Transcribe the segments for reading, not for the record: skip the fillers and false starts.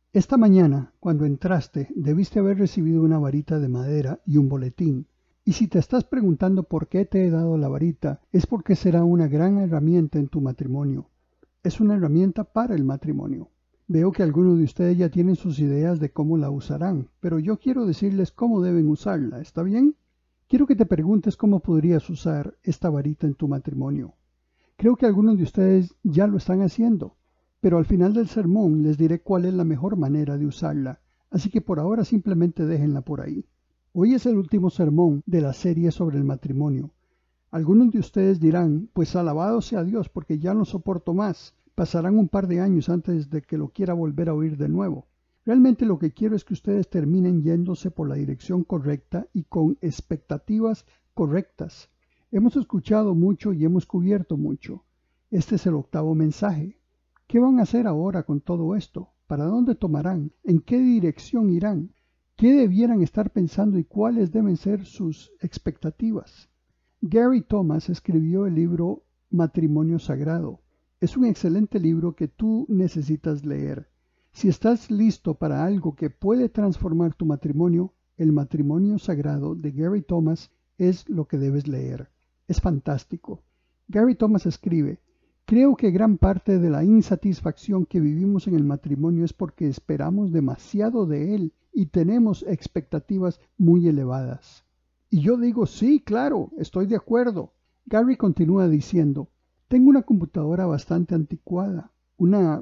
Esta mañana, cuando entraste, debiste haber recibido una varita de madera y un boletín. Y si te estás preguntando por qué te he dado la varita, es porque será una gran herramienta en tu matrimonio. Es una herramienta para el matrimonio. Veo que algunos de ustedes ya tienen sus ideas de cómo la usarán, pero yo quiero decirles cómo deben usarla, ¿está bien? Quiero que te preguntes cómo podrías usar esta varita en tu matrimonio. Creo que algunos de ustedes ya lo están haciendo, pero al final del sermón les diré cuál es la mejor manera de usarla, así que por ahora simplemente déjenla por ahí. Hoy es el último sermón de la serie sobre el matrimonio. Algunos de ustedes dirán, pues alabado sea Dios porque ya no soporto más. Pasarán un par de años antes de que lo quiera volver a oír de nuevo. Realmente lo que quiero es que ustedes terminen yéndose por la dirección correcta y con expectativas correctas. Hemos escuchado mucho y hemos cubierto mucho. Este es el octavo mensaje. ¿Qué van a hacer ahora con todo esto? ¿Para dónde tomarán? ¿En qué dirección irán? ¿Qué debieran estar pensando y cuáles deben ser sus expectativas? Gary Thomas escribió el libro Matrimonio Sagrado. Es un excelente libro que tú necesitas leer. Si estás listo para algo que puede transformar tu matrimonio, el Matrimonio Sagrado de Gary Thomas es lo que debes leer. Es fantástico. Gary Thomas escribe, creo que gran parte de la insatisfacción que vivimos en el matrimonio es porque esperamos demasiado de él y tenemos expectativas muy elevadas. Y yo digo, sí, claro, estoy de acuerdo. Gary continúa diciendo, tengo una computadora bastante anticuada, una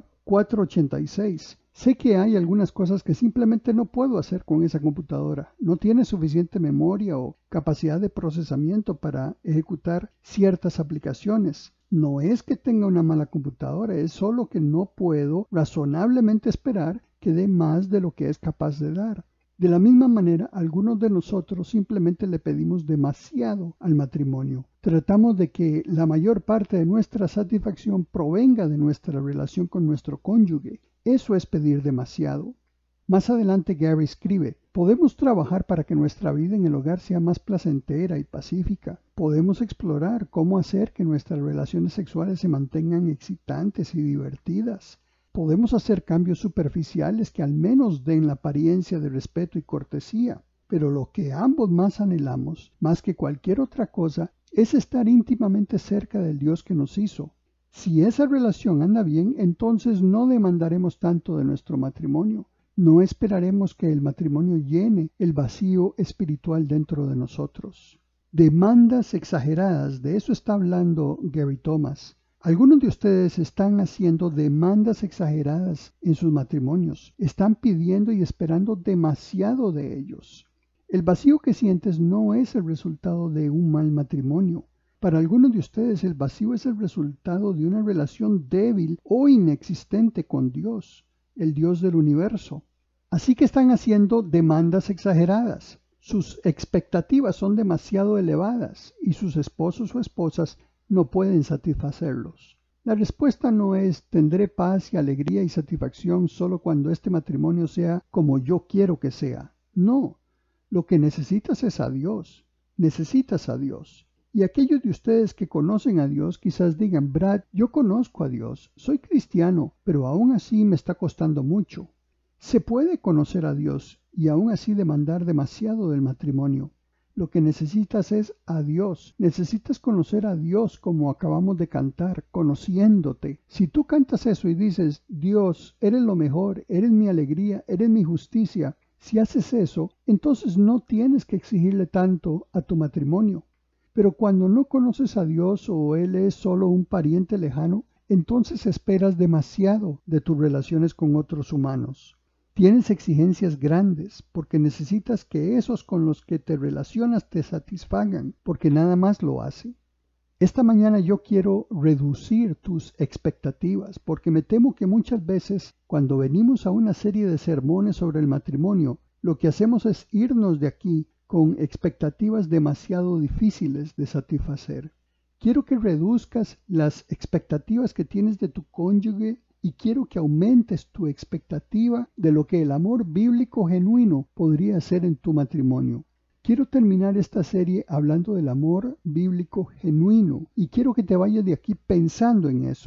486. Sé que hay algunas cosas que simplemente no puedo hacer con esa computadora. No tiene suficiente memoria o capacidad de procesamiento para ejecutar ciertas aplicaciones. No es que tenga una mala computadora, es solo que no puedo razonablemente esperar que dé más de lo que es capaz de dar. De la misma manera, algunos de nosotros simplemente le pedimos demasiado al matrimonio. Tratamos de que la mayor parte de nuestra satisfacción provenga de nuestra relación con nuestro cónyuge. Eso es pedir demasiado. Más adelante Gary escribe, podemos trabajar para que nuestra vida en el hogar sea más placentera y pacífica. Podemos explorar cómo hacer que nuestras relaciones sexuales se mantengan excitantes y divertidas. Podemos hacer cambios superficiales que al menos den la apariencia de respeto y cortesía, pero lo que ambos más anhelamos, más que cualquier otra cosa, es estar íntimamente cerca del Dios que nos hizo. Si esa relación anda bien, entonces no demandaremos tanto de nuestro matrimonio. No esperaremos que el matrimonio llene el vacío espiritual dentro de nosotros. Demandas exageradas, de eso está hablando Gary Thomas. Algunos de ustedes están haciendo demandas exageradas en sus matrimonios. Están pidiendo y esperando demasiado de ellos. El vacío que sientes no es el resultado de un mal matrimonio. Para algunos de ustedes el vacío es el resultado de una relación débil o inexistente con Dios, el Dios del universo. Así que están haciendo demandas exageradas. Sus expectativas son demasiado elevadas y sus esposos o esposas no pueden satisfacerlos. La respuesta no es tendré paz y alegría y satisfacción solo cuando este matrimonio sea como yo quiero que sea. No, lo que necesitas es a Dios. Necesitas a Dios. Y aquellos de ustedes que conocen a Dios quizás digan, Brad, yo conozco a Dios, soy cristiano, pero aún así me está costando mucho. Se puede conocer a Dios y aún así demandar demasiado del matrimonio. Lo que necesitas es a Dios. Necesitas conocer a Dios como acabamos de cantar, conociéndote. Si tú cantas eso y dices, Dios, eres lo mejor, eres mi alegría, eres mi justicia, si haces eso, entonces no tienes que exigirle tanto a tu matrimonio. Pero cuando no conoces a Dios o Él es solo un pariente lejano, entonces esperas demasiado de tus relaciones con otros humanos. Tienes exigencias grandes porque necesitas que esos con los que te relacionas te satisfagan, porque nada más lo hace. Esta mañana yo quiero reducir tus expectativas, porque me temo que muchas veces cuando venimos a una serie de sermones sobre el matrimonio, lo que hacemos es irnos de aquí con expectativas demasiado difíciles de satisfacer. Quiero que reduzcas las expectativas que tienes de tu cónyuge y quiero que aumentes tu expectativa de lo que el amor bíblico genuino podría ser en tu matrimonio. Quiero terminar esta serie hablando del amor bíblico genuino y quiero que te vayas de aquí pensando en eso.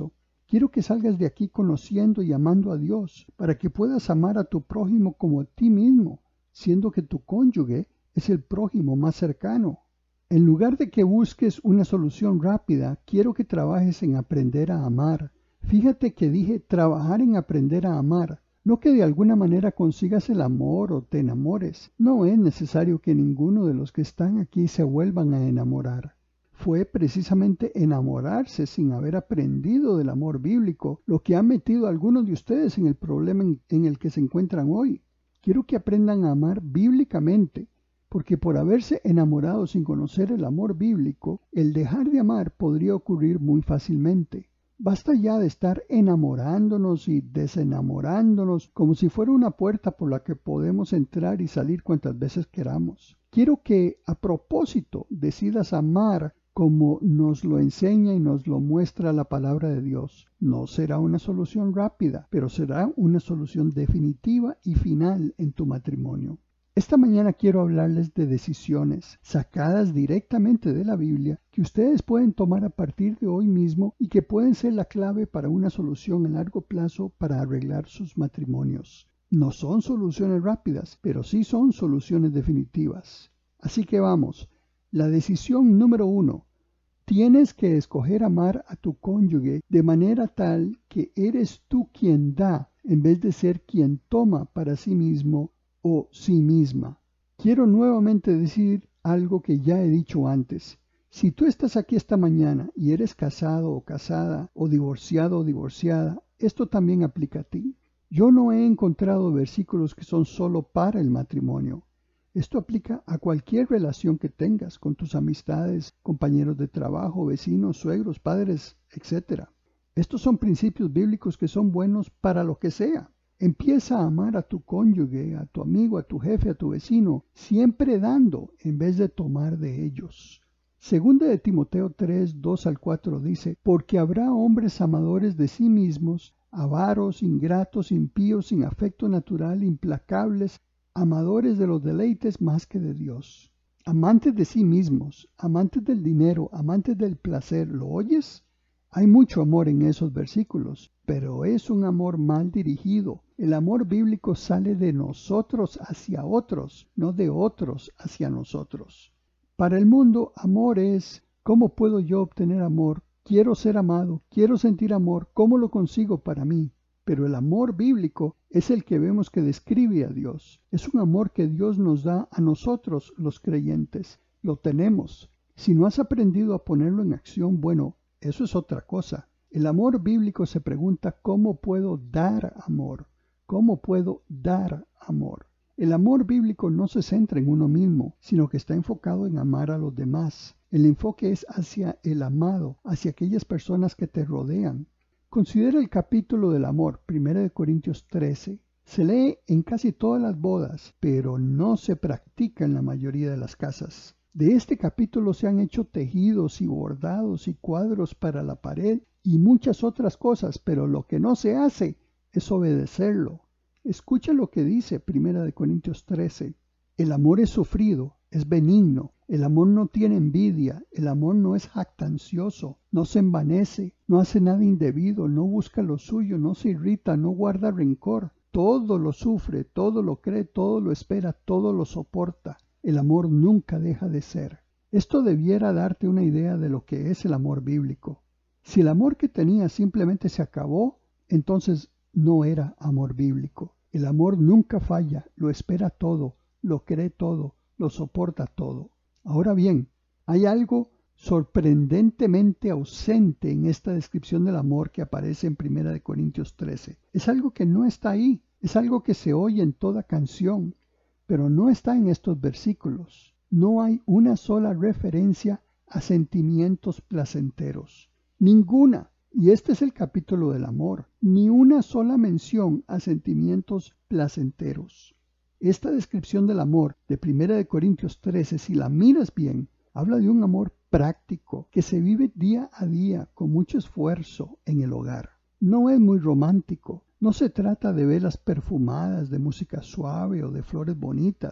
Quiero que salgas de aquí conociendo y amando a Dios, para que puedas amar a tu prójimo como a ti mismo, siendo que tu cónyuge es el prójimo más cercano. En lugar de que busques una solución rápida, quiero que trabajes en aprender a amar. Fíjate que dije trabajar en aprender a amar, no que de alguna manera consigas el amor o te enamores. No es necesario que ninguno de los que están aquí se vuelvan a enamorar. Fue precisamente enamorarse sin haber aprendido del amor bíblico lo que ha metido a algunos de ustedes en el problema en el que se encuentran hoy. Quiero que aprendan a amar bíblicamente, porque por haberse enamorado sin conocer el amor bíblico, el dejar de amar podría ocurrir muy fácilmente. Basta ya de estar enamorándonos y desenamorándonos como si fuera una puerta por la que podemos entrar y salir cuantas veces queramos. Quiero que a propósito decidas amar como nos lo enseña y nos lo muestra la palabra de Dios. No será una solución rápida, pero será una solución definitiva y final en tu matrimonio. Esta mañana quiero hablarles de decisiones sacadas directamente de la Biblia que ustedes pueden tomar a partir de hoy mismo y que pueden ser la clave para una solución a largo plazo para arreglar sus matrimonios. No son soluciones rápidas, pero sí son soluciones definitivas. Así que vamos, la decisión número 1. Tienes que escoger amar a tu cónyuge de manera tal que eres tú quien da en vez de ser quien toma para sí mismo o sí misma. Quiero nuevamente decir algo que ya he dicho antes. Si tú estás aquí esta mañana y eres casado o casada o divorciado o divorciada, esto también aplica a ti. Yo no he encontrado versículos que son solo para el matrimonio. Esto aplica a cualquier relación que tengas con tus amistades, compañeros de trabajo, vecinos, suegros, padres, etc. Estos son principios bíblicos que son buenos para lo que sea. Empieza a amar a tu cónyuge, a tu amigo, a tu jefe, a tu vecino, siempre dando en vez de tomar de ellos. Segunda de Timoteo 3, 2 al 4 dice, porque habrá hombres amadores de sí mismos, avaros, ingratos, impíos, sin afecto natural, implacables, amadores de los deleites más que de Dios. Amantes de sí mismos, amantes del dinero, amantes del placer, ¿lo oyes? Hay mucho amor en esos versículos, pero es un amor mal dirigido. El amor bíblico sale de nosotros hacia otros, no de otros hacia nosotros. Para el mundo, amor es, ¿cómo puedo yo obtener amor? Quiero ser amado, quiero sentir amor, ¿cómo lo consigo para mí? Pero el amor bíblico es el que vemos que describe a Dios. Es un amor que Dios nos da a nosotros los creyentes. Lo tenemos. Si no has aprendido a ponerlo en acción, bueno, eso es otra cosa. El amor bíblico se pregunta ¿cómo puedo dar amor? ¿Cómo puedo dar amor? El amor bíblico no se centra en uno mismo, sino que está enfocado en amar a los demás. El enfoque es hacia el amado, hacia aquellas personas que te rodean. Considera el capítulo del amor, 1 Corintios 13. Se lee en casi todas las bodas, pero no se practica en la mayoría de las casas. De este capítulo se han hecho tejidos y bordados y cuadros para la pared y muchas otras cosas, pero lo que no se hace es obedecerlo. Escucha lo que dice 1 Corintios 13. El amor es sufrido, es benigno, el amor no tiene envidia, el amor no es jactancioso, no se envanece, no hace nada indebido, no busca lo suyo, no se irrita, no guarda rencor. Todo lo sufre, todo lo cree, todo lo espera, todo lo soporta. El amor nunca deja de ser. Esto debiera darte una idea de lo que es el amor bíblico. Si el amor que tenías simplemente se acabó, entonces no era amor bíblico. El amor nunca falla, lo espera todo, lo cree todo, lo soporta todo. Ahora bien, hay algo sorprendentemente ausente en esta descripción del amor que aparece en 1 Corintios 13. Es algo que no está ahí, es algo que se oye en toda canción, pero no está en estos versículos. No hay una sola referencia a sentimientos placenteros. Ninguna. Y este es el capítulo del amor. Ni una sola mención a sentimientos placenteros. Esta descripción del amor de 1 Corintios 13, si la miras bien, habla de un amor práctico que se vive día a día con mucho esfuerzo en el hogar. No es muy romántico. No se trata de velas perfumadas, de música suave o de flores bonitas.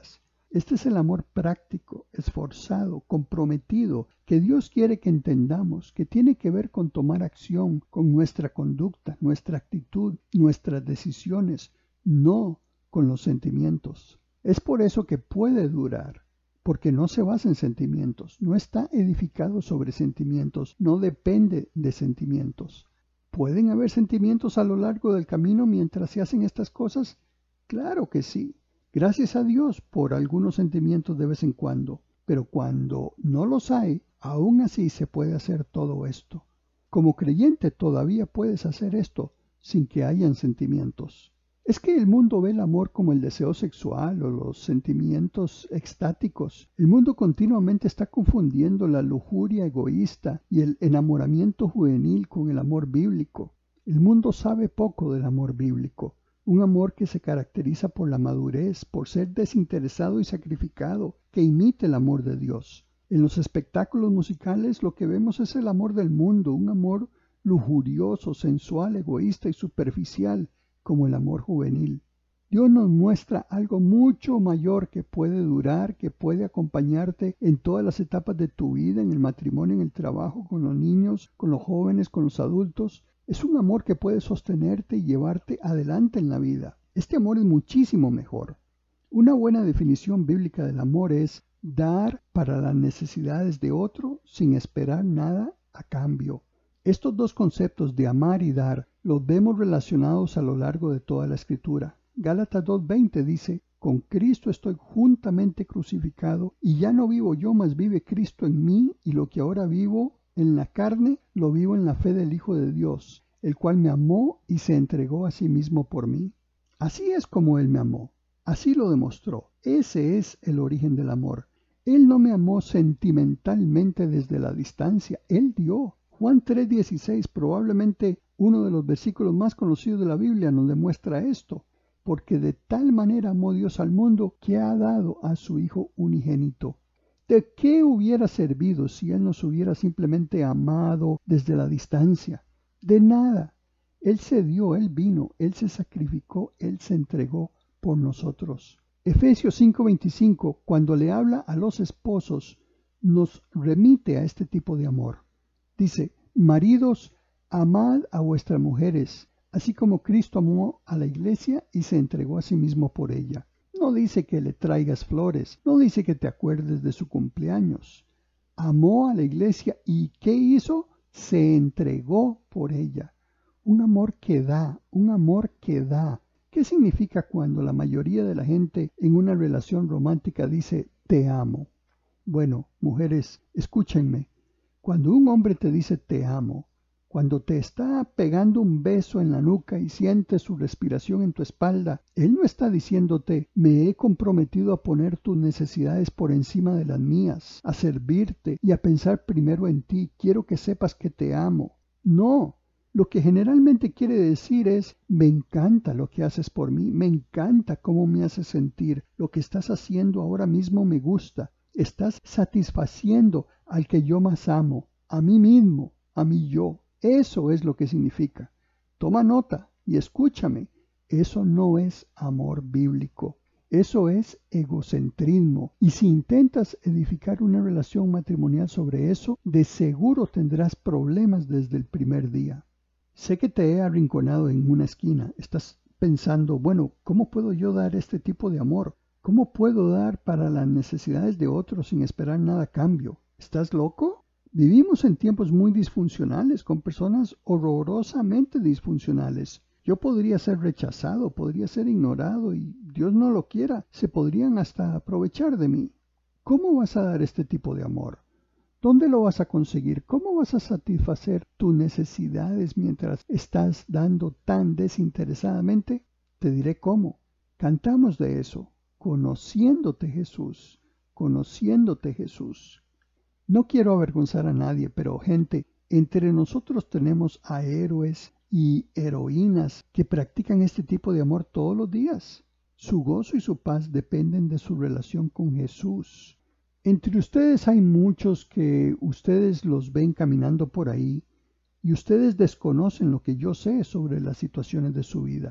Este es el amor práctico, esforzado, comprometido, que Dios quiere que entendamos, que tiene que ver con tomar acción, con nuestra conducta, nuestra actitud, nuestras decisiones, no con los sentimientos. Es por eso que puede durar, porque no se basa en sentimientos, no está edificado sobre sentimientos, no depende de sentimientos. ¿Pueden haber sentimientos a lo largo del camino mientras se hacen estas cosas? Claro que sí. Gracias a Dios por algunos sentimientos de vez en cuando, pero cuando no los hay, aún así se puede hacer todo esto. Como creyente todavía puedes hacer esto sin que hayan sentimientos. Es que el mundo ve el amor como el deseo sexual o los sentimientos extáticos. El mundo continuamente está confundiendo la lujuria egoísta y el enamoramiento juvenil con el amor bíblico. El mundo sabe poco del amor bíblico. Un amor que se caracteriza por la madurez, por ser desinteresado y sacrificado, que imite el amor de Dios. En los espectáculos musicales lo que vemos es el amor del mundo, un amor lujurioso, sensual, egoísta y superficial, como el amor juvenil. Dios nos muestra algo mucho mayor que puede durar, que puede acompañarte en todas las etapas de tu vida, en el matrimonio, en el trabajo, con los niños, con los jóvenes, con los adultos. Es un amor que puede sostenerte y llevarte adelante en la vida. Este amor es muchísimo mejor. Una buena definición bíblica del amor es dar para las necesidades de otro sin esperar nada a cambio. Estos dos conceptos de amar y dar los vemos relacionados a lo largo de toda la Escritura. Gálatas 2:20 dice: con Cristo estoy juntamente crucificado, y ya no vivo yo, mas vive Cristo en mí, y lo que ahora vivo en la carne, lo vivo en la fe del Hijo de Dios, el cual me amó y se entregó a sí mismo por mí. Así es como Él me amó, así lo demostró. Ese es el origen del amor. Él no me amó sentimentalmente desde la distancia, Él dio. Juan 3:16, probablemente uno de los versículos más conocidos de la Biblia, nos demuestra esto. Porque de tal manera amó Dios al mundo que ha dado a su Hijo unigénito. ¿De qué hubiera servido si Él nos hubiera simplemente amado desde la distancia? De nada. Él se dio, Él vino, Él se sacrificó, Él se entregó por nosotros. Efesios 5:25, cuando le habla a los esposos, nos remite a este tipo de amor. Dice: maridos, amad a vuestras mujeres, así como Cristo amó a la iglesia y se entregó a sí mismo por ella. No dice que le traigas flores, no dice que te acuerdes de su cumpleaños. Amó a la iglesia y ¿qué hizo? Se entregó por ella. Un amor que da, un amor que da. ¿Qué significa cuando la mayoría de la gente en una relación romántica dice te amo? Bueno, mujeres, escúchenme. Cuando un hombre te dice te amo, cuando te está pegando un beso en la nuca y sientes su respiración en tu espalda, él no está diciéndote me he comprometido a poner tus necesidades por encima de las mías, a servirte y a pensar primero en ti, quiero que sepas que te amo. No, lo que generalmente quiere decir es me encanta lo que haces por mí, me encanta cómo me haces sentir, lo que estás haciendo ahora mismo me gusta. Estás satisfaciendo al que yo más amo, a mí mismo, a mi yo. Eso es lo que significa. Toma nota y escúchame. Eso no es amor bíblico. Eso es egocentrismo. Y si intentas edificar una relación matrimonial sobre eso, de seguro tendrás problemas desde el primer día. Sé que te he arrinconado en una esquina. Estás pensando, bueno, ¿cómo puedo yo dar este tipo de amor? ¿Cómo puedo dar para las necesidades de otros sin esperar nada a cambio? ¿Estás loco? Vivimos en tiempos muy disfuncionales, con personas horrorosamente disfuncionales. Yo podría ser rechazado, podría ser ignorado y Dios no lo quiera, se podrían hasta aprovechar de mí. ¿Cómo vas a dar este tipo de amor? ¿Dónde lo vas a conseguir? ¿Cómo vas a satisfacer tus necesidades mientras estás dando tan desinteresadamente? Te diré cómo. Cantamos de eso. Conociéndote Jesús, conociéndote Jesús. No quiero avergonzar a nadie, pero gente, entre nosotros tenemos a héroes y heroínas que practican este tipo de amor todos los días. Su gozo y su paz dependen de su relación con Jesús. Entre ustedes hay muchos que ustedes los ven caminando por ahí y ustedes desconocen lo que yo sé sobre las situaciones de su vida.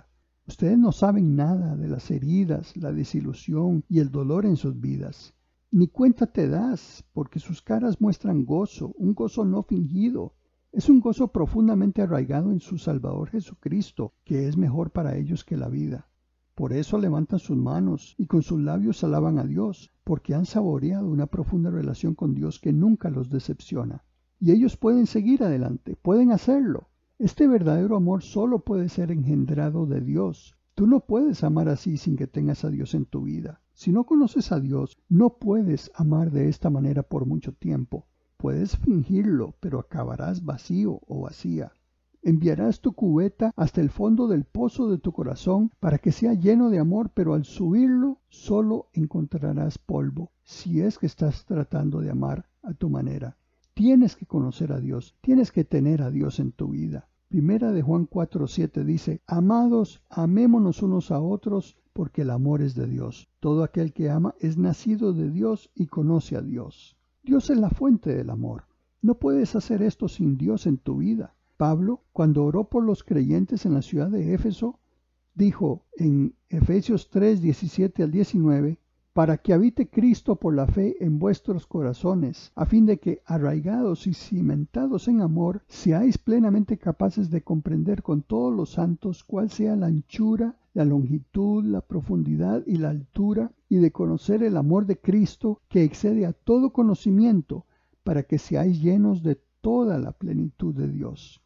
Ustedes no saben nada de las heridas, la desilusión y el dolor en sus vidas. Ni cuenta te das, porque sus caras muestran gozo, un gozo no fingido. Es un gozo profundamente arraigado en su Salvador Jesucristo, que es mejor para ellos que la vida. Por eso levantan sus manos y con sus labios alaban a Dios, porque han saboreado una profunda relación con Dios que nunca los decepciona. Y ellos pueden seguir adelante, pueden hacerlo. Este verdadero amor solo puede ser engendrado de Dios. Tú no puedes amar así sin que tengas a Dios en tu vida. Si no conoces a Dios, no puedes amar de esta manera por mucho tiempo. Puedes fingirlo, pero acabarás vacío o vacía. Enviarás tu cubeta hasta el fondo del pozo de tu corazón para que sea lleno de amor, pero al subirlo solo encontrarás polvo, si es que estás tratando de amar a tu manera. Tienes que conocer a Dios, tienes que tener a Dios en tu vida. Primera de Juan 4:7 dice, amados, amémonos unos a otros, porque el amor es de Dios. Todo aquel que ama es nacido de Dios y conoce a Dios. Dios es la fuente del amor. No puedes hacer esto sin Dios en tu vida. Pablo, cuando oró por los creyentes en la ciudad de Éfeso, dijo en Efesios 3:17 al 19, para que habite Cristo por la fe en vuestros corazones, a fin de que, arraigados y cimentados en amor, seáis plenamente capaces de comprender con todos los santos cuál sea la anchura, la longitud, la profundidad y la altura, y de conocer el amor de Cristo, que excede a todo conocimiento, para que seáis llenos de toda la plenitud de Dios.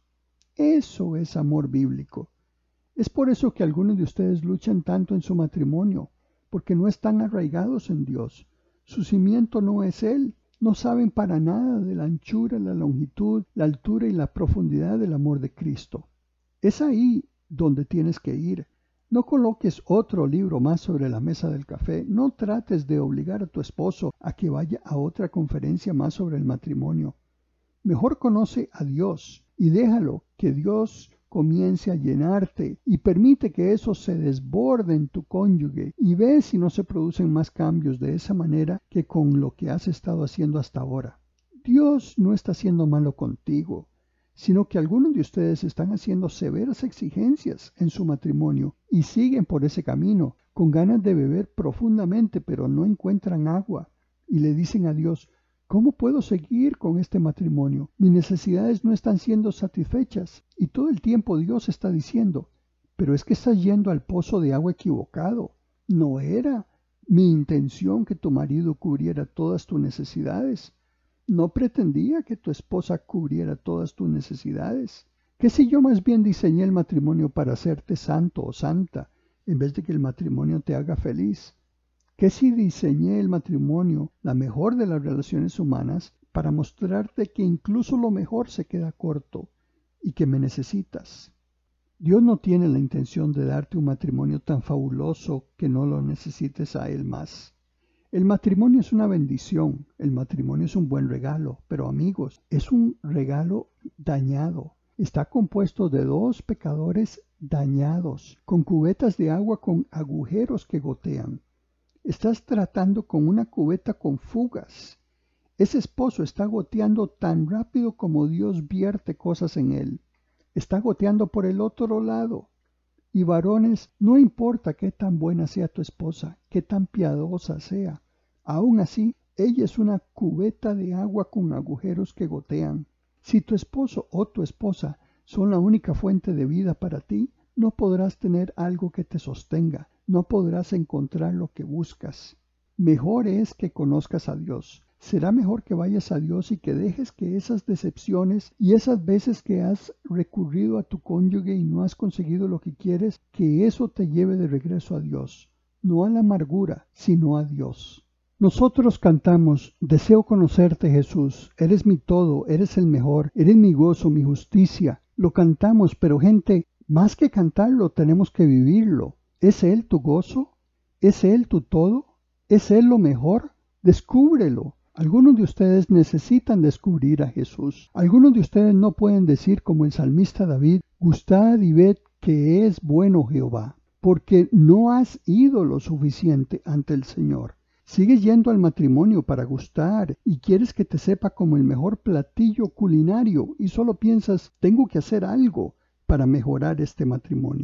Eso es amor bíblico. Es por eso que algunos de ustedes luchan tanto en su matrimonio, porque no están arraigados en Dios. Su cimiento no es Él. No saben para nada de la anchura, la longitud, la altura y la profundidad del amor de Cristo. Es ahí donde tienes que ir. No coloques otro libro más sobre la mesa del café. No trates de obligar a tu esposo a que vaya a otra conferencia más sobre el matrimonio. Mejor conoce a Dios y déjalo que Dios comience a llenarte y permite que eso se desborde en tu cónyuge y ve si no se producen más cambios de esa manera que con lo que has estado haciendo hasta ahora. Dios no está siendo malo contigo, sino que algunos de ustedes están haciendo severas exigencias en su matrimonio y siguen por ese camino con ganas de beber profundamente, pero no encuentran agua y le dicen a Dios, ¿cómo puedo seguir con este matrimonio? Mis necesidades no están siendo satisfechas. Y todo el tiempo Dios está diciendo, pero es que estás yendo al pozo de agua equivocado. No era mi intención que tu marido cubriera todas tus necesidades. No pretendía que tu esposa cubriera todas tus necesidades. ¿Qué si yo más bien diseñé el matrimonio para hacerte santo o santa, en vez de que el matrimonio te haga feliz? ¿Qué si diseñé el matrimonio, la mejor de las relaciones humanas, para mostrarte que incluso lo mejor se queda corto y que me necesitas? Dios no tiene la intención de darte un matrimonio tan fabuloso que no lo necesites a Él más. El matrimonio es una bendición, el matrimonio es un buen regalo, pero amigos, es un regalo dañado. Está compuesto de dos pecadores dañados, con cubetas de agua con agujeros que gotean. Estás tratando con una cubeta con fugas. Ese esposo está goteando tan rápido como Dios vierte cosas en él. Está goteando por el otro lado. Y varones, no importa qué tan buena sea tu esposa, qué tan piadosa sea, aún así, ella es una cubeta de agua con agujeros que gotean. Si tu esposo o tu esposa son la única fuente de vida para ti, no podrás tener algo que te sostenga. No podrás encontrar lo que buscas. Mejor es que conozcas a Dios. Será mejor que vayas a Dios y que dejes que esas decepciones y esas veces que has recurrido a tu cónyuge y no has conseguido lo que quieres, que eso te lleve de regreso a Dios. No a la amargura, sino a Dios. Nosotros cantamos, deseo conocerte Jesús, eres mi todo, eres el mejor, eres mi gozo, mi justicia. Lo cantamos, pero gente, más que cantarlo, tenemos que vivirlo. ¿Es Él tu gozo? ¿Es Él tu todo? ¿Es Él lo mejor? Descúbrelo. Algunos de ustedes necesitan descubrir a Jesús. Algunos de ustedes no pueden decir como el salmista David, gustad y ved que es bueno Jehová, porque no has ido lo suficiente ante el Señor. Sigues yendo al matrimonio para gustar y quieres que te sepa como el mejor platillo culinario y solo piensas, tengo que hacer algo para mejorar este matrimonio.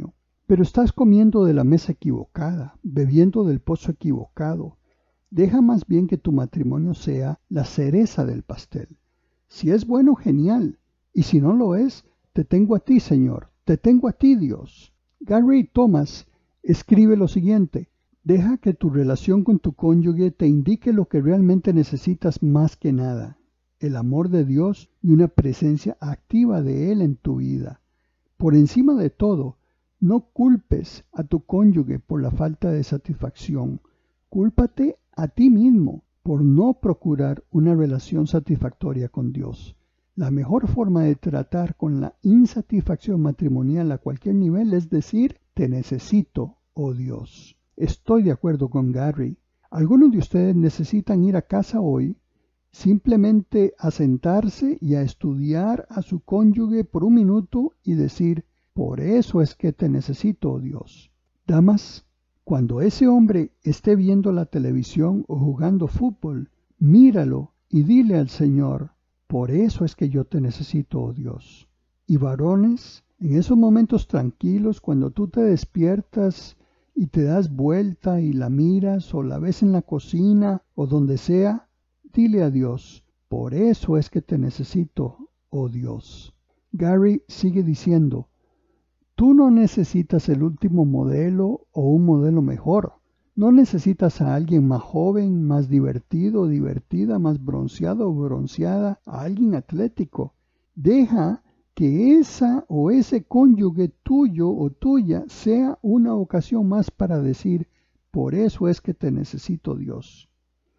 Pero estás comiendo de la mesa equivocada, bebiendo del pozo equivocado. Deja más bien que tu matrimonio sea la cereza del pastel. Si es bueno, genial. Y si no lo es, te tengo a ti, Señor. Te tengo a ti, Dios. Gary Thomas escribe lo siguiente: deja que tu relación con tu cónyuge te indique lo que realmente necesitas más que nada: el amor de Dios y una presencia activa de Él en tu vida. Por encima de todo, no culpes a tu cónyuge por la falta de satisfacción. Cúlpate a ti mismo por no procurar una relación satisfactoria con Dios. La mejor forma de tratar con la insatisfacción matrimonial a cualquier nivel es decir: te necesito, oh Dios. Estoy de acuerdo con Gary. Algunos de ustedes necesitan ir a casa hoy simplemente a sentarse y a estudiar a su cónyuge por un minuto y decir: por eso es que te necesito, oh Dios. Damas, cuando ese hombre esté viendo la televisión o jugando fútbol, míralo y dile al Señor: por eso es que yo te necesito, oh Dios. Y varones, en esos momentos tranquilos, cuando tú te despiertas y te das vuelta y la miras o la ves en la cocina o donde sea, dile a Dios: por eso es que te necesito, oh Dios. Gary sigue diciendo: tú no necesitas el último modelo o un modelo mejor. No necesitas a alguien más joven, más divertido o divertida, más bronceado o bronceada, a alguien atlético. Deja que esa o ese cónyuge tuyo o tuya sea una ocasión más para decir: por eso es que te necesito, Dios.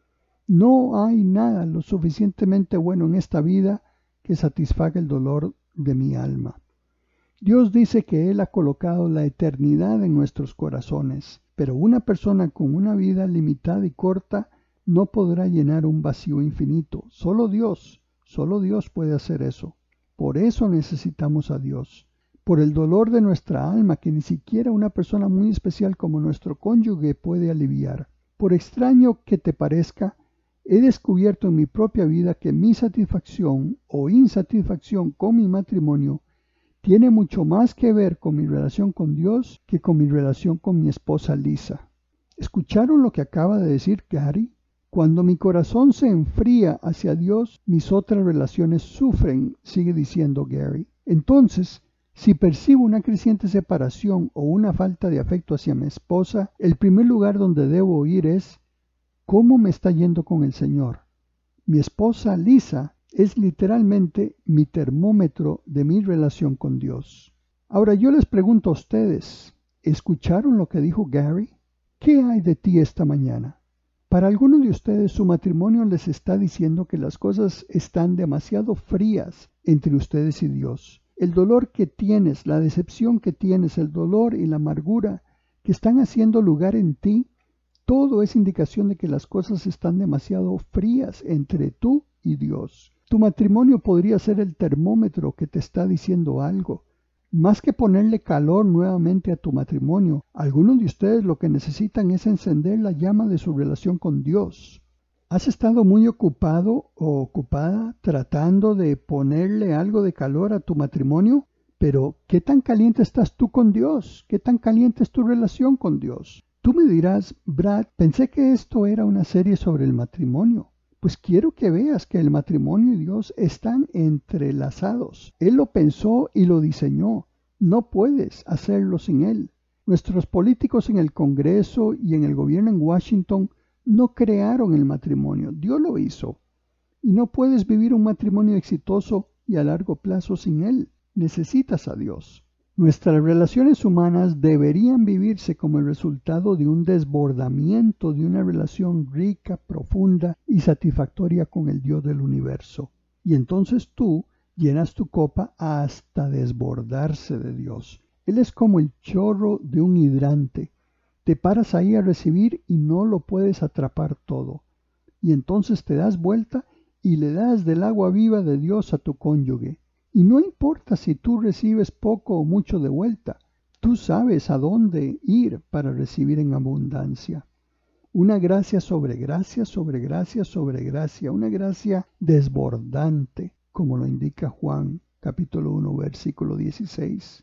No hay nada lo suficientemente bueno en esta vida que satisfaga el dolor de mi alma. Dios dice que Él ha colocado la eternidad en nuestros corazones, pero una persona con una vida limitada y corta no podrá llenar un vacío infinito. Solo Dios puede hacer eso. Por eso necesitamos a Dios. Por el dolor de nuestra alma que ni siquiera una persona muy especial como nuestro cónyuge puede aliviar. Por extraño que te parezca, he descubierto en mi propia vida que mi satisfacción o insatisfacción con mi matrimonio tiene mucho más que ver con mi relación con Dios que con mi relación con mi esposa Lisa. ¿Escucharon lo que acaba de decir Gary? Cuando mi corazón se enfría hacia Dios, mis otras relaciones sufren, sigue diciendo Gary. Entonces, si percibo una creciente separación o una falta de afecto hacia mi esposa, el primer lugar donde debo ir es: ¿cómo me está yendo con el Señor? Mi esposa Lisa es literalmente mi termómetro de mi relación con Dios. Ahora yo les pregunto a ustedes: ¿escucharon lo que dijo Gary? ¿Qué hay de ti esta mañana? Para algunos de ustedes su matrimonio les está diciendo que las cosas están demasiado frías entre ustedes y Dios. El dolor que tienes, la decepción que tienes, el dolor y la amargura que están haciendo lugar en ti, todo es indicación de que las cosas están demasiado frías entre tú y Dios. Tu matrimonio podría ser el termómetro que te está diciendo algo. Más que ponerle calor nuevamente a tu matrimonio, algunos de ustedes lo que necesitan es encender la llama de su relación con Dios. ¿Has estado muy ocupado o ocupada tratando de ponerle algo de calor a tu matrimonio? Pero, ¿qué tan caliente estás tú con Dios? ¿Qué tan caliente es tu relación con Dios? Tú me dirás: Brad, pensé que esto era una serie sobre el matrimonio. Pues quiero que veas que el matrimonio y Dios están entrelazados. Él lo pensó y lo diseñó. No puedes hacerlo sin Él. Nuestros políticos en el Congreso y en el gobierno en Washington no crearon el matrimonio. Dios lo hizo. Y no puedes vivir un matrimonio exitoso y a largo plazo sin Él. Necesitas a Dios. Nuestras relaciones humanas deberían vivirse como el resultado de un desbordamiento de una relación rica, profunda y satisfactoria con el Dios del universo. Y entonces tú llenas tu copa hasta desbordarse de Dios. Él es como el chorro de un hidrante. Te paras ahí a recibir y no lo puedes atrapar todo. Y entonces te das vuelta y le das del agua viva de Dios a tu cónyuge. Y no importa si tú recibes poco o mucho de vuelta, tú sabes a dónde ir para recibir en abundancia. Una gracia sobre gracia, sobre gracia, sobre gracia, una gracia desbordante, como lo indica Juan capítulo 1, versículo 16.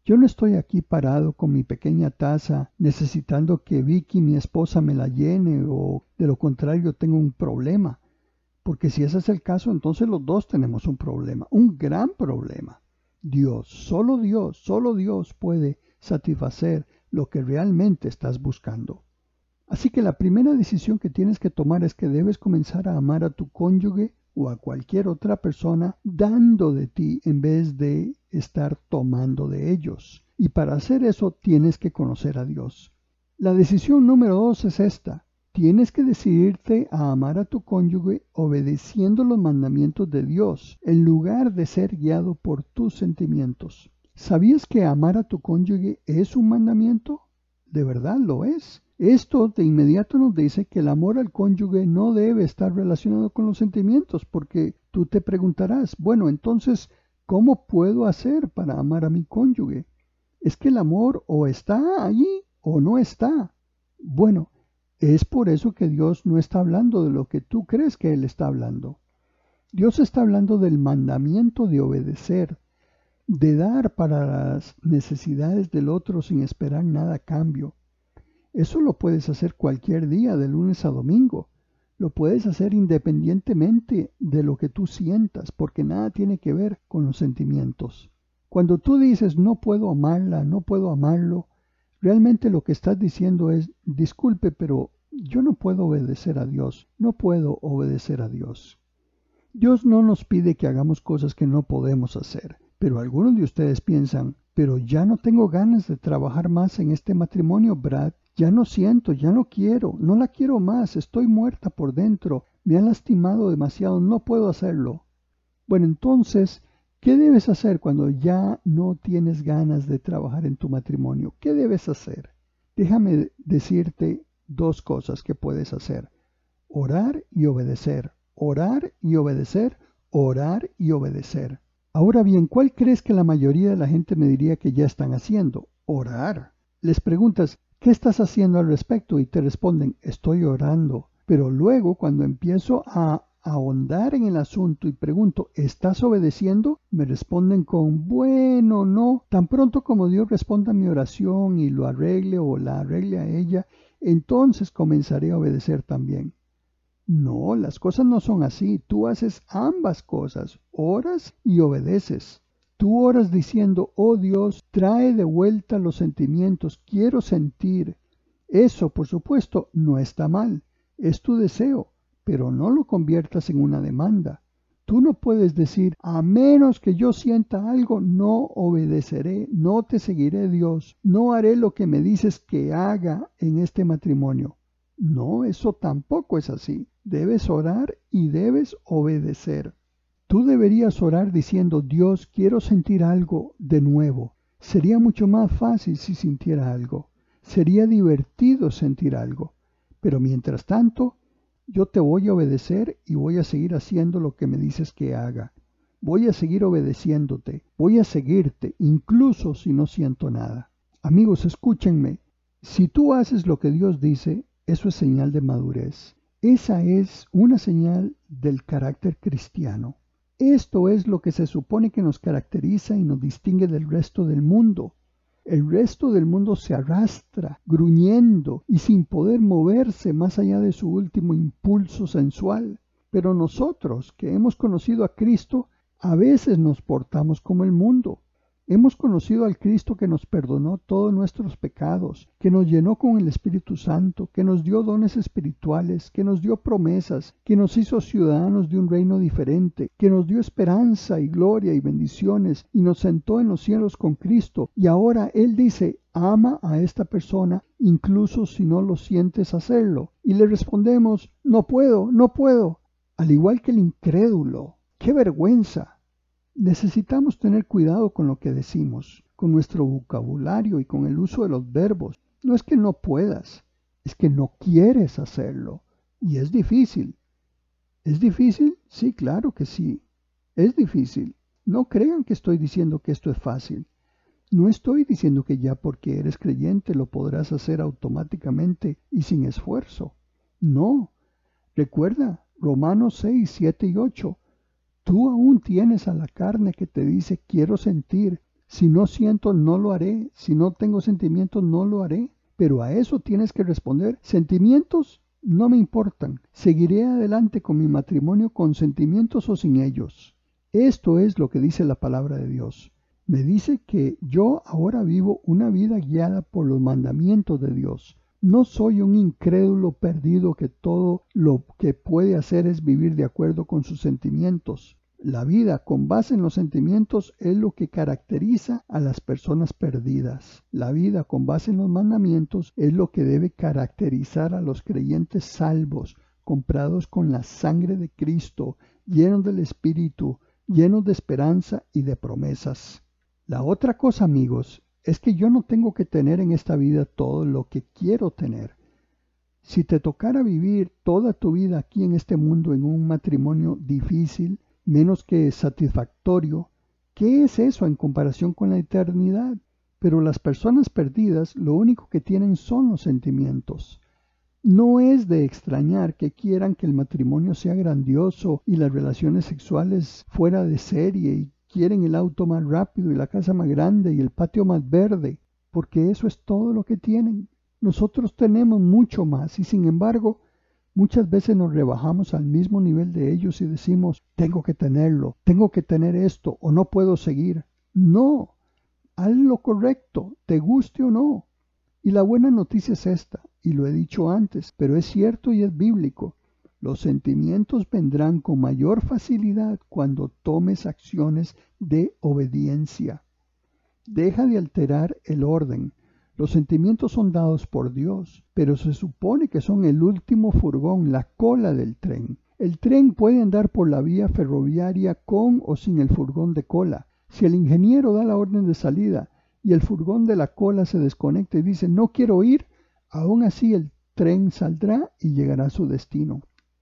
Yo no estoy aquí parado con mi pequeña taza necesitando que Vicky, mi esposa, me la llene o de lo contrario tengo un problema. Porque si ese es el caso, entonces los dos tenemos un problema, un gran problema. Solo Dios puede satisfacer lo que realmente estás buscando. Así que la primera decisión que tienes que tomar es que debes comenzar a amar a tu cónyuge o a cualquier otra persona dando de ti en vez de estar tomando de ellos. Y para hacer eso tienes que conocer a Dios. La decisión número 2 es esta. Tienes que decidirte a amar a tu cónyuge obedeciendo los mandamientos de Dios en lugar de ser guiado por tus sentimientos. ¿Sabías que amar a tu cónyuge es un mandamiento? De verdad lo es. Esto de inmediato nos dice que el amor al cónyuge no debe estar relacionado con los sentimientos, porque tú te preguntarás, bueno, entonces, ¿cómo puedo hacer para amar a mi cónyuge? Es que el amor o está allí o no está. Bueno, es por eso que Dios no está hablando de lo que tú crees que Él está hablando. Dios está hablando del mandamiento de obedecer, de dar para las necesidades del otro sin esperar nada a cambio. Eso lo puedes hacer cualquier día, de lunes a domingo. Lo puedes hacer independientemente de lo que tú sientas, porque nada tiene que ver con los sentimientos. Cuando tú dices no puedo amarla, no puedo amarlo, realmente lo que estás diciendo es, disculpe, pero yo no puedo obedecer a Dios, no puedo obedecer a Dios. Dios no nos pide que hagamos cosas que no podemos hacer, pero algunos de ustedes piensan, pero ya no tengo ganas de trabajar más en este matrimonio, Brad. Ya no siento, ya no quiero, no la quiero más, estoy muerta por dentro, me han lastimado demasiado, no puedo hacerlo. Bueno, entonces, ¿qué debes hacer cuando ya no tienes ganas de trabajar en tu matrimonio? ¿Qué debes hacer? Déjame decirte dos cosas que puedes hacer. Orar y obedecer, orar y obedecer, orar y obedecer. Ahora bien, ¿cuál crees que la mayoría de la gente me diría que ya están haciendo? Orar. Les preguntas, ¿qué estás haciendo al respecto? Y te responden, estoy orando. Pero luego, cuando empiezo a ahondar en el asunto y pregunto, ¿estás obedeciendo? Me responden con, bueno, no. Tan pronto como Dios responda a mi oración y lo arregle o la arregle a ella, entonces comenzaré a obedecer también. No, las cosas no son así. Tú haces ambas cosas, oras y obedeces. Tú oras diciendo, oh Dios, trae de vuelta los sentimientos, quiero sentir. Eso, por supuesto, no está mal, es tu deseo, pero no lo conviertas en una demanda. Tú no puedes decir, a menos que yo sienta algo, no obedeceré, no te seguiré, Dios, no haré lo que me dices que haga en este matrimonio. No, eso tampoco es así. Debes orar y debes obedecer. Tú deberías orar diciendo, Dios, quiero sentir algo de nuevo. Sería mucho más fácil si sintiera algo. Sería divertido sentir algo. Pero mientras tanto, yo te voy a obedecer y voy a seguir haciendo lo que me dices que haga. Voy a seguir obedeciéndote. Voy a seguirte, incluso si no siento nada. Amigos, escúchenme. Si tú haces lo que Dios dice, eso es señal de madurez. Esa es una señal del carácter cristiano. Esto es lo que se supone que nos caracteriza y nos distingue del resto del mundo. El resto del mundo se arrastra, gruñendo y sin poder moverse más allá de su último impulso sensual. Pero nosotros, que hemos conocido a Cristo, a veces nos portamos como el mundo. Hemos conocido al Cristo que nos perdonó todos nuestros pecados, que nos llenó con el Espíritu Santo, que nos dio dones espirituales, que nos dio promesas, que nos hizo ciudadanos de un reino diferente, que nos dio esperanza y gloria y bendiciones y nos sentó en los cielos con Cristo. Y ahora Él dice, ama a esta persona incluso si no lo sientes hacerlo. Y le respondemos, no puedo, no puedo. Al igual que el incrédulo. ¡Qué vergüenza! Necesitamos tener cuidado con lo que decimos, con nuestro vocabulario y con el uso de los verbos. No es que no puedas, es que no quieres hacerlo. Y es difícil. ¿Es difícil? Sí, claro que sí. Es difícil. No crean que estoy diciendo que esto es fácil. No estoy diciendo que ya porque eres creyente lo podrás hacer automáticamente y sin esfuerzo. No. Recuerda, Romanos 6, 7 y 8. Tú aún tienes a la carne que te dice quiero sentir. Si no siento, no lo haré. Si no tengo sentimientos, no lo haré. Pero a eso tienes que responder: sentimientos no me importan. Seguiré adelante con mi matrimonio con sentimientos o sin ellos. Esto es lo que dice la palabra de Dios. Me dice que yo ahora vivo una vida guiada por los mandamientos de Dios. No soy un incrédulo perdido que todo lo que puede hacer es vivir de acuerdo con sus sentimientos. La vida con base en los sentimientos es lo que caracteriza a las personas perdidas. La vida con base en los mandamientos es lo que debe caracterizar a los creyentes salvos, comprados con la sangre de Cristo, llenos del Espíritu, llenos de esperanza y de promesas. La otra cosa, amigos, es que yo no tengo que tener en esta vida todo lo que quiero tener. Si te tocara vivir toda tu vida aquí en este mundo en un matrimonio difícil, menos que satisfactorio, ¿qué es eso en comparación con la eternidad? Pero las personas perdidas lo único que tienen son los sentimientos. No es de extrañar que quieran que el matrimonio sea grandioso y las relaciones sexuales fuera de serie, y quieren el auto más rápido y la casa más grande y el patio más verde, porque eso es todo lo que tienen. Nosotros tenemos mucho más y sin embargo muchas veces nos rebajamos al mismo nivel de ellos y decimos: tengo que tenerlo, tengo que tener esto o no puedo seguir. No, haz lo correcto, te guste o no. Y la buena noticia es esta, y lo he dicho antes, pero es cierto y es bíblico: los sentimientos vendrán con mayor facilidad cuando tomes acciones de obediencia. Deja de alterar el orden. Los sentimientos son dados por Dios, pero se supone que son el último furgón, la cola del tren. El tren puede andar por la vía ferroviaria con o sin el furgón de cola. Si el ingeniero da la orden de salida y el furgón de la cola se desconecta y dice: no quiero ir, aún así el tren saldrá y llegará a su destino.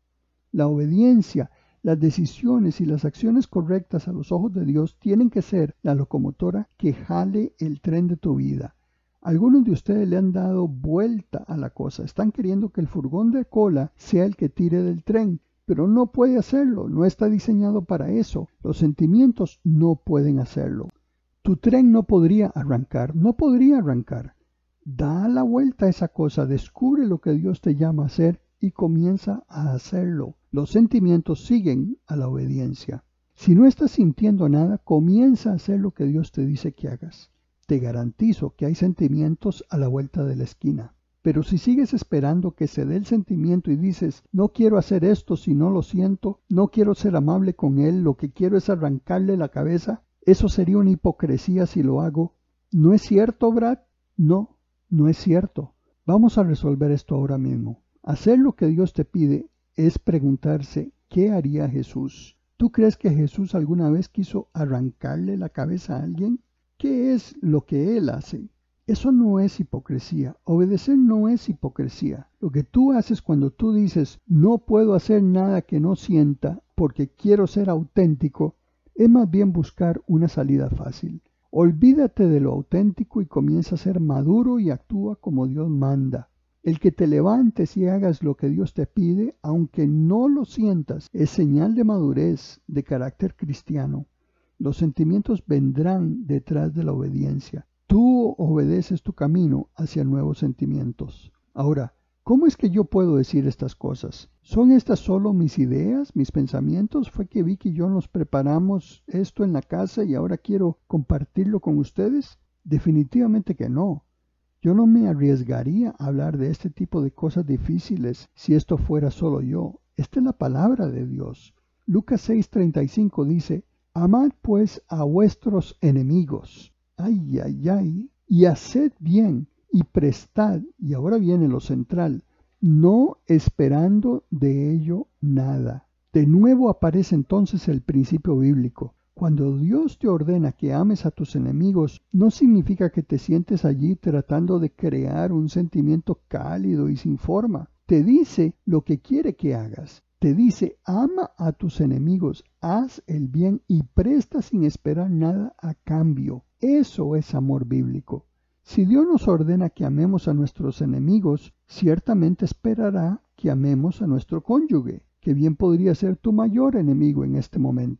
La obediencia, las decisiones y las acciones correctas a los ojos de Dios tienen que ser la locomotora que jale el tren de tu vida. Algunos de ustedes le han dado vuelta a la cosa. Están queriendo que el furgón de cola sea el que tire del tren, pero no puede hacerlo. No está diseñado para eso. Los sentimientos no pueden hacerlo. Tu tren no podría arrancar. No podría arrancar. Da la vuelta a esa cosa. Descubre lo que Dios te llama a hacer y comienza a hacerlo. Los sentimientos siguen a la obediencia. Si no estás sintiendo nada, comienza a hacer lo que Dios te dice que hagas. Te garantizo que hay sentimientos a la vuelta de la esquina. Pero si sigues esperando que se dé el sentimiento y dices: no quiero hacer esto si no lo siento, no quiero ser amable con él, lo que quiero es arrancarle la cabeza, eso sería una hipocresía si lo hago. ¿No es cierto, Brad? No, no es cierto. Vamos a resolver esto ahora mismo. Hacer lo que Dios te pide es preguntarse: ¿qué haría Jesús? ¿Tú crees que Jesús alguna vez quiso arrancarle la cabeza a alguien? ¿Qué es lo que Él hace? Eso no es hipocresía. Obedecer no es hipocresía. Lo que tú haces cuando tú dices: no puedo hacer nada que no sienta porque quiero ser auténtico, es más bien buscar una salida fácil. Olvídate de lo auténtico y comienza a ser maduro y actúa como Dios manda. El que te levantes y hagas lo que Dios te pide, aunque no lo sientas, es señal de madurez, de carácter cristiano. Los sentimientos vendrán detrás de la obediencia. Tú obedeces tu camino hacia nuevos sentimientos. Ahora, ¿cómo es que yo puedo decir estas cosas? ¿Son estas solo mis ideas, mis pensamientos? ¿Fue que Vicky y yo nos preparamos esto en la casa y ahora quiero compartirlo con ustedes? Definitivamente que no. Yo no me arriesgaría a hablar de este tipo de cosas difíciles si esto fuera solo yo. Esta es la palabra de Dios. Lucas 6:35 dice: amad pues a vuestros enemigos. Ay, ay, ay. Y haced bien y prestad. Y ahora viene lo central: no esperando de ello nada. De nuevo aparece entonces el principio bíblico. Cuando Dios te ordena que ames a tus enemigos, no significa que te sientes allí tratando de crear un sentimiento cálido y sin forma. Te dice lo que quiere que hagas. Te dice: ama a tus enemigos, haz el bien y presta sin esperar nada a cambio. Eso es amor bíblico. Si Dios nos ordena que amemos a nuestros enemigos, ciertamente esperará que amemos a nuestro cónyuge, que bien podría ser tu mayor enemigo en este momento.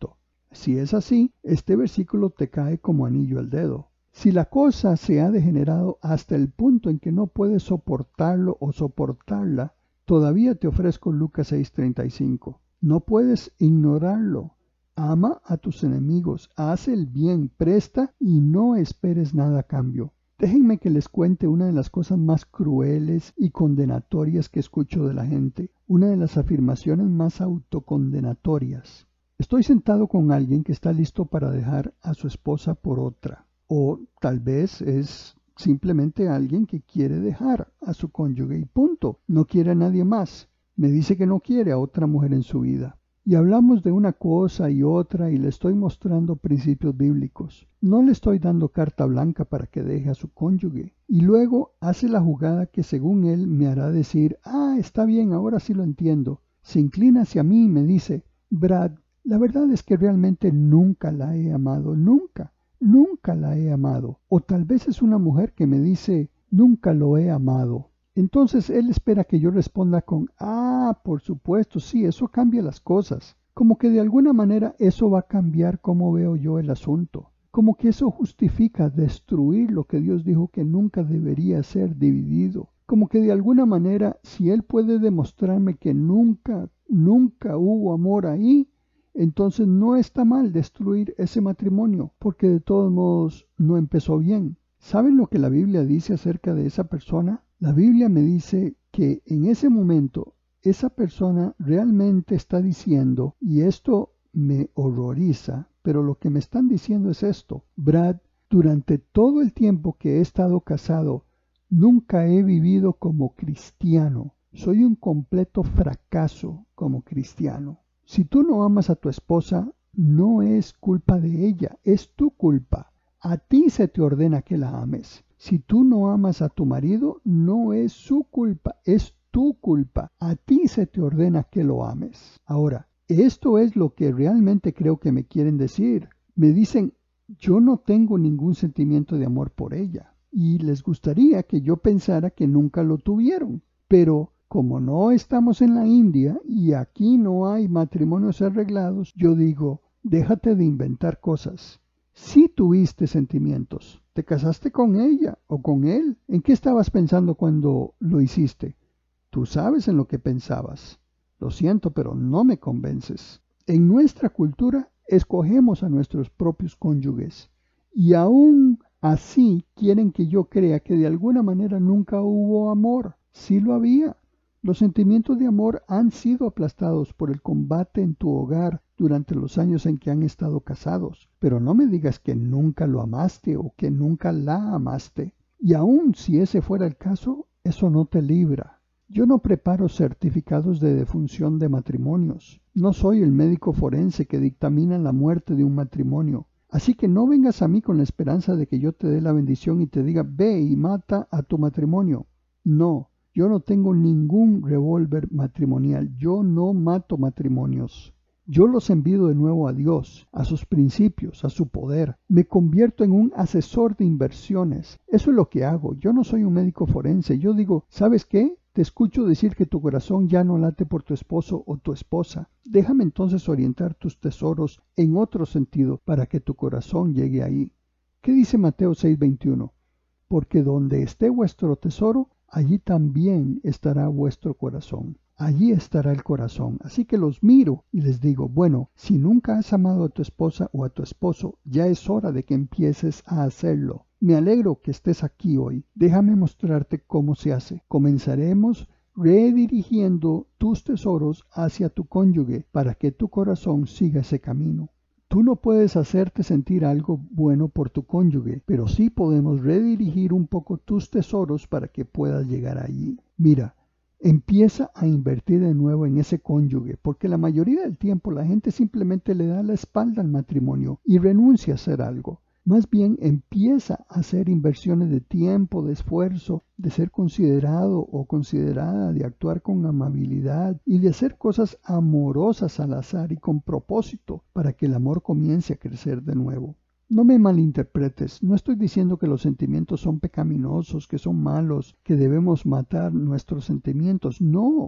Si es así, este versículo te cae como anillo al dedo. Si la cosa se ha degenerado hasta el punto en que no puedes soportarlo o soportarla, todavía te ofrezco Lucas 6:35. No puedes ignorarlo. Ama a tus enemigos, haz el bien, presta y no esperes nada a cambio. Déjenme que les cuente una de las cosas más crueles y condenatorias que escucho de la gente, una de las afirmaciones más autocondenatorias. Estoy sentado con alguien que está listo para dejar a su esposa por otra. O tal vez es simplemente alguien que quiere dejar a su cónyuge y punto. No quiere a nadie más. Me dice que no quiere a otra mujer en su vida. Y hablamos de una cosa y otra y le estoy mostrando principios bíblicos. No le estoy dando carta blanca para que deje a su cónyuge. Y luego hace la jugada que según él me hará decir, está bien, ahora sí lo entiendo. Se inclina hacia mí y me dice, Brad, la verdad es que realmente nunca la he amado, nunca la he amado. O tal vez es una mujer que me dice, nunca lo he amado. Entonces él espera que yo responda con, por supuesto, sí, eso cambia las cosas. Como que de alguna manera eso va a cambiar cómo veo yo el asunto. Como que eso justifica destruir lo que Dios dijo que nunca debería ser dividido. Como que de alguna manera, si él puede demostrarme que nunca hubo amor ahí, entonces no está mal destruir ese matrimonio, porque de todos modos no empezó bien. ¿Saben lo que la Biblia dice acerca de esa persona? La Biblia me dice que en ese momento esa persona realmente está diciendo, y esto me horroriza, pero lo que me están diciendo es esto: Brad, durante todo el tiempo que he estado casado, nunca he vivido como cristiano. Soy un completo fracaso como cristiano. Si tú no amas a tu esposa, no es culpa de ella, es tu culpa. A ti se te ordena que la ames. Si tú no amas a tu marido, no es su culpa, es tu culpa. A ti se te ordena que lo ames. Ahora, esto es lo que realmente creo que me quieren decir. Me dicen, yo no tengo ningún sentimiento de amor por ella. Y les gustaría que yo pensara que nunca lo tuvieron. Pero como no estamos en la India y aquí no hay matrimonios arreglados, yo digo, déjate de inventar cosas. Si tuviste sentimientos, te casaste con ella o con él. ¿En qué estabas pensando cuando lo hiciste? Tú sabes en lo que pensabas. Lo siento, pero no me convences. En nuestra cultura escogemos a nuestros propios cónyuges y aún así quieren que yo crea que de alguna manera nunca hubo amor. Sí lo había. Los sentimientos de amor han sido aplastados por el combate en tu hogar durante los años en que han estado casados. Pero no me digas que nunca lo amaste o que nunca la amaste. Y aun si ese fuera el caso, eso no te libra. Yo no preparo certificados de defunción de matrimonios. No soy el médico forense que dictamina la muerte de un matrimonio. Así que no vengas a mí con la esperanza de que yo te dé la bendición y te diga, ve y mata a tu matrimonio. No. Yo no tengo ningún revólver matrimonial. Yo no mato matrimonios. Yo los envío de nuevo a Dios, a sus principios, a su poder. Me convierto en un asesor de inversiones. Eso es lo que hago. Yo no soy un médico forense. Yo digo, ¿sabes qué? Te escucho decir que tu corazón ya no late por tu esposo o tu esposa. Déjame entonces orientar tus tesoros en otro sentido para que tu corazón llegue ahí. ¿Qué dice Mateo 6:21? Porque donde esté vuestro tesoro, allí también estará vuestro corazón. Allí estará el corazón. Así que los miro y les digo, bueno, si nunca has amado a tu esposa o a tu esposo, ya es hora de que empieces a hacerlo. Me alegro que estés aquí hoy. Déjame mostrarte cómo se hace. Comenzaremos redirigiendo tus tesoros hacia tu cónyuge para que tu corazón siga ese camino. Tú no puedes hacerte sentir algo bueno por tu cónyuge, pero sí podemos redirigir un poco tus tesoros para que puedas llegar allí. Mira, empieza a invertir de nuevo en ese cónyuge, porque la mayoría del tiempo la gente simplemente le da la espalda al matrimonio y renuncia a hacer algo. Más bien empieza a hacer inversiones de tiempo, de esfuerzo, de ser considerado o considerada, de actuar con amabilidad y de hacer cosas amorosas al azar y con propósito para que el amor comience a crecer de nuevo. No me malinterpretes, no estoy diciendo que los sentimientos son pecaminosos, que son malos, que debemos matar nuestros sentimientos. No,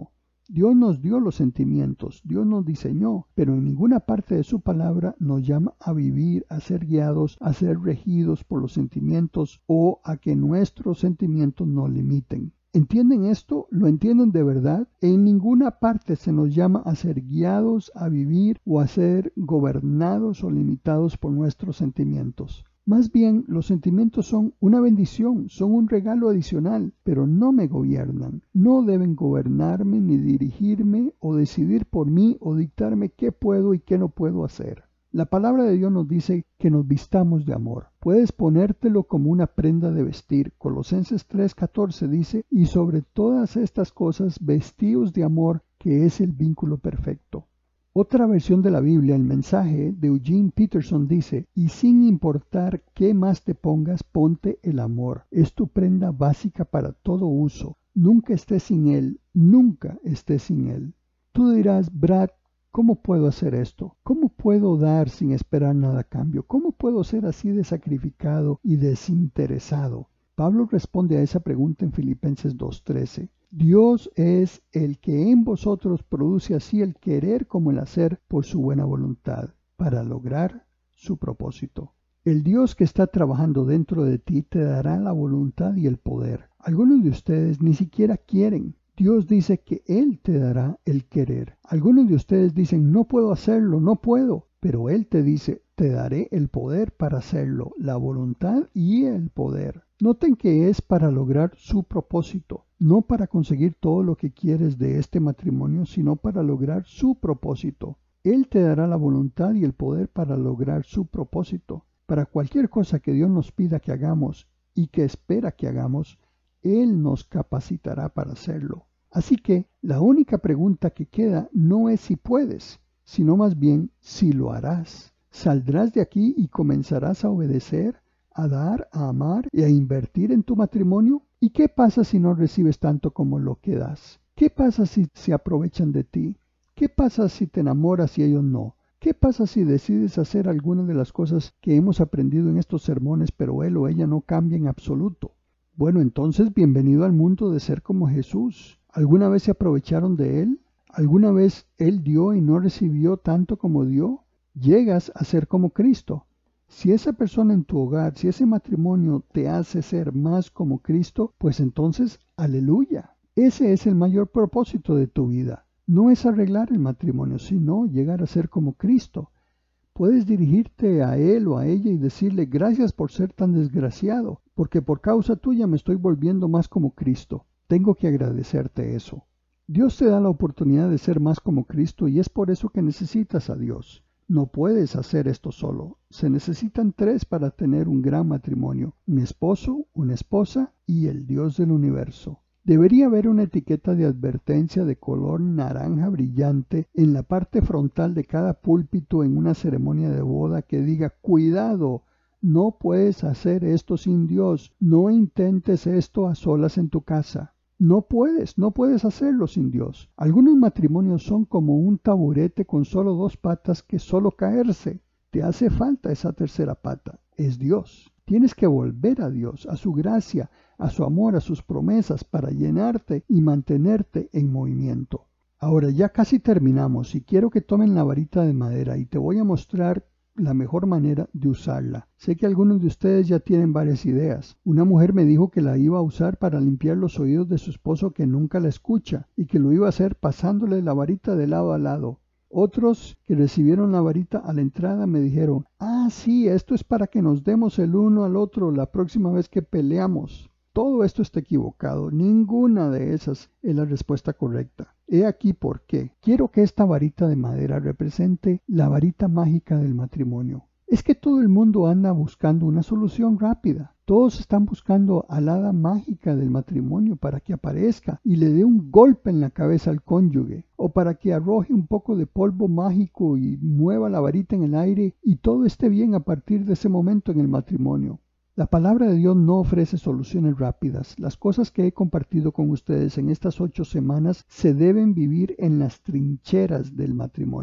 Dios nos dio los sentimientos, Dios nos diseñó, pero en ninguna parte de su palabra nos llama a vivir, a ser guiados, a ser regidos por los sentimientos o a que nuestros sentimientos nos limiten. ¿Entienden esto? ¿Lo entienden de verdad? En ninguna parte se nos llama a ser guiados, a vivir o a ser gobernados o limitados por nuestros sentimientos. Más bien, los sentimientos son una bendición, son un regalo adicional, pero no me gobiernan. No deben gobernarme ni dirigirme o decidir por mí o dictarme qué puedo y qué no puedo hacer. La palabra de Dios nos dice que nos vistamos de amor. Puedes ponértelo como una prenda de vestir. Colosenses 3:14 dice, y sobre todas estas cosas vestíos de amor, que es el vínculo perfecto. Otra versión de la Biblia, el mensaje de Eugene Peterson dice, y sin importar qué más te pongas, ponte el amor. Es tu prenda básica para todo uso. Nunca estés sin él, nunca estés sin él. Tú dirás, Brad, ¿cómo puedo hacer esto? ¿Cómo puedo dar sin esperar nada a cambio? ¿Cómo puedo ser así de sacrificado y desinteresado? Pablo responde a esa pregunta en Filipenses 2:13. Dios es el que en vosotros produce así el querer como el hacer por su buena voluntad, para lograr su propósito. El Dios que está trabajando dentro de ti te dará la voluntad y el poder. Algunos de ustedes ni siquiera quieren. Dios dice que Él te dará el querer. Algunos de ustedes dicen, no puedo hacerlo, no puedo. Pero Él te dice, te daré el poder para hacerlo, la voluntad y el poder. Noten que es para lograr su propósito, no para conseguir todo lo que quieres de este matrimonio, sino para lograr su propósito. Él te dará la voluntad y el poder para lograr su propósito. Para cualquier cosa que Dios nos pida que hagamos y que espera que hagamos, Él nos capacitará para hacerlo. Así que la única pregunta que queda no es si puedes, sino más bien si lo harás. ¿Saldrás de aquí y comenzarás a obedecer, a dar, a amar y a invertir en tu matrimonio? ¿Y qué pasa si no recibes tanto como lo que das? ¿Qué pasa si se aprovechan de ti? ¿Qué pasa si te enamoras y ellos no? ¿Qué pasa si decides hacer alguna de las cosas que hemos aprendido en estos sermones, pero él o ella no cambia en absoluto? Bueno, entonces bienvenido al mundo de ser como Jesús. ¿Alguna vez se aprovecharon de él? ¿Alguna vez él dio y no recibió tanto como dio? Llegas a ser como Cristo. Si esa persona en tu hogar, si ese matrimonio te hace ser más como Cristo, pues entonces, aleluya. Ese es el mayor propósito de tu vida. No es arreglar el matrimonio, sino llegar a ser como Cristo. Puedes dirigirte a él o a ella y decirle, gracias por ser tan desgraciado, porque por causa tuya me estoy volviendo más como Cristo. Tengo que agradecerte eso. Dios te da la oportunidad de ser más como Cristo y es por eso que necesitas a Dios. No puedes hacer esto solo. Se necesitan 3 para tener un gran matrimonio: un esposo, una esposa y el Dios del universo. Debería haber una etiqueta de advertencia de color naranja brillante en la parte frontal de cada púlpito en una ceremonia de boda que diga, cuidado, no puedes hacer esto sin Dios, no intentes esto a solas en tu casa. No puedes hacerlo sin Dios. Algunos matrimonios son como un taburete con solo 2 patas que solo caerse. Te hace falta esa tercera pata, es Dios. Tienes que volver a Dios, a su gracia, a su amor, a sus promesas para llenarte y mantenerte en movimiento. Ahora ya casi terminamos y quiero que tomen la varita de madera y te voy a mostrar la mejor manera de usarla. Sé que algunos de ustedes ya tienen varias ideas. Una mujer me dijo que la iba a usar para limpiar los oídos de su esposo que nunca la escucha y que lo iba a hacer pasándole la varita de lado a lado. Otros que recibieron la varita a la entrada me dijeron, sí, esto es para que nos demos el uno al otro la próxima vez que peleamos. Todo esto está equivocado. Ninguna de esas es la respuesta correcta. He aquí por qué. Quiero que esta varita de madera represente la varita mágica del matrimonio. Es que todo el mundo anda buscando una solución rápida. Todos están buscando al hada mágica del matrimonio para que aparezca y le dé un golpe en la cabeza al cónyuge, o para que arroje un poco de polvo mágico y mueva la varita en el aire y todo esté bien a partir de ese momento en el matrimonio. La palabra de Dios no ofrece soluciones rápidas. Las cosas que he compartido con ustedes en estas 8 semanas se deben vivir en las trincheras del matrimonio.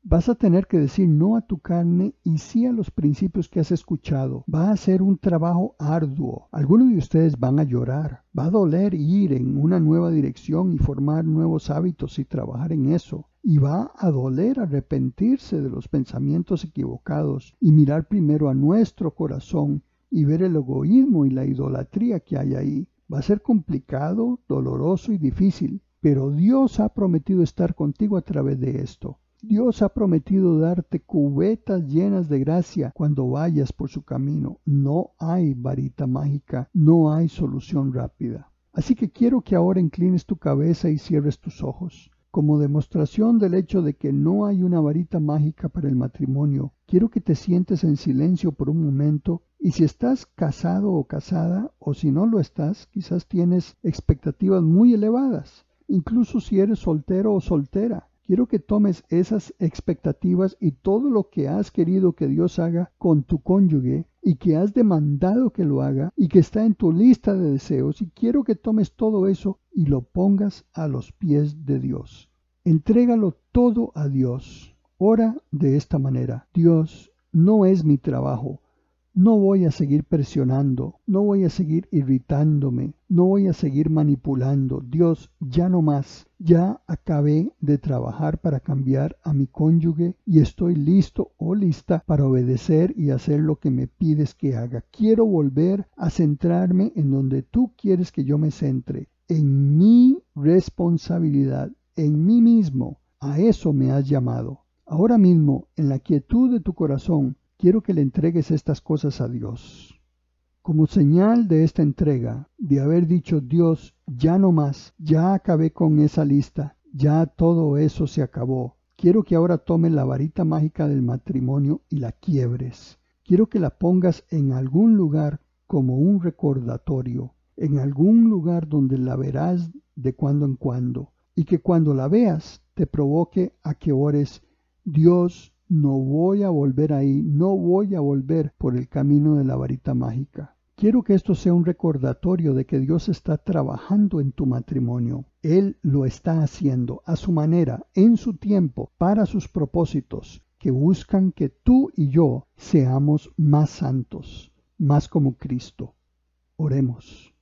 Vas a tener que decir no a tu carne y sí a los principios que has escuchado. Va a ser un trabajo arduo. Algunos de ustedes van a llorar. Va a doler ir en una nueva dirección y formar nuevos hábitos y trabajar en eso. Y va a doler arrepentirse de los pensamientos equivocados y mirar primero a nuestro corazón y ver el egoísmo y la idolatría que hay ahí. Va a ser complicado, doloroso y difícil, pero Dios ha prometido estar contigo a través de esto. Dios ha prometido darte cubetas llenas de gracia cuando vayas por su camino. No hay varita mágica, no hay solución rápida. Así que quiero que ahora inclines tu cabeza y cierres tus ojos. Como demostración del hecho de que no hay una varita mágica para el matrimonio, quiero que te sientes en silencio por un momento y si estás casado o casada, o si no lo estás, quizás tienes expectativas muy elevadas. Incluso si eres soltero o soltera. Quiero que tomes esas expectativas y todo lo que has querido que Dios haga con tu cónyuge y que has demandado que lo haga y que está en tu lista de deseos y quiero que tomes todo eso y lo pongas a los pies de Dios. Entrégalo todo a Dios. Ora de esta manera: Dios, no es mi trabajo. No voy a seguir presionando, no voy a seguir irritándome, no voy a seguir manipulando. Dios, ya no más. Ya acabé de trabajar para cambiar a mi cónyuge y estoy listo o lista para obedecer y hacer lo que me pides que haga. Quiero volver a centrarme en donde tú quieres que yo me centre, en mi responsabilidad, en mí mismo. A eso me has llamado. Ahora mismo, en la quietud de tu corazón, quiero que le entregues estas cosas a Dios. Como señal de esta entrega, de haber dicho: Dios, ya no más, ya acabé con esa lista, ya todo eso se acabó. Quiero que ahora tomes la varita mágica del matrimonio y la quiebres. Quiero que la pongas en algún lugar como un recordatorio, en algún lugar donde la verás de cuando en cuando, y que cuando la veas te provoque a que ores: Dios, no voy a volver ahí, no voy a volver por el camino de la varita mágica. Quiero que esto sea un recordatorio de que Dios está trabajando en tu matrimonio. Él lo está haciendo a su manera, en su tiempo, para sus propósitos, que buscan que tú y yo seamos más santos, más como Cristo. Oremos.